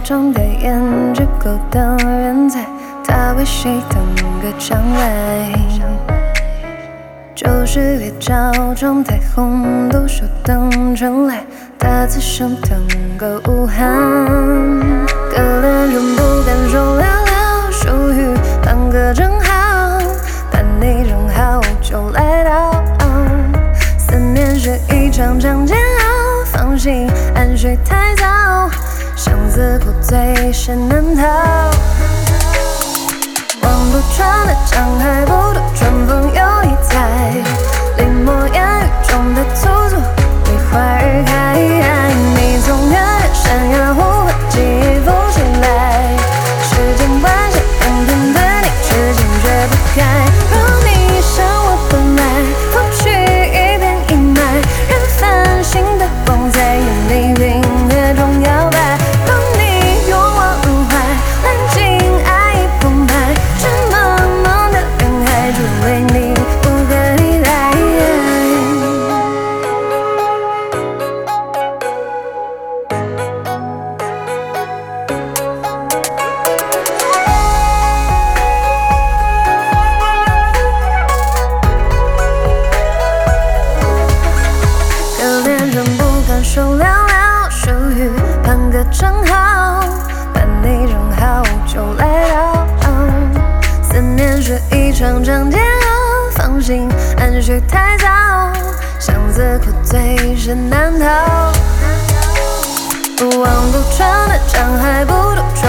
中的颜值够的人才，他为谁当个将来？90月照中太红，独守等春来，他此生当个武汉。可怜人不敢说寥寥，属于半个正好，盼你正好就来到。思念是一场场煎熬，放心安睡太早，相思苦最深难逃。望不穿的江海不渡，春风有你在，临摹烟雨中的簇簇，梨花儿开。你从远远山崖湖畔记忆浮起来，世间万象偏偏对你痴情却不开。若你像我本来，拂去一片阴霾，任繁星的光在眼里云月中摇摆。当你勇往入怀，蓝鲸爱意澎湃，是茫茫的人海，只为你不可替代。可怜人不敢说寥寥，属于半个正好，盼你正好就来到。思念是一场场煎熬，放心安睡太早，相思苦最深难逃。望不穿的江海不渡。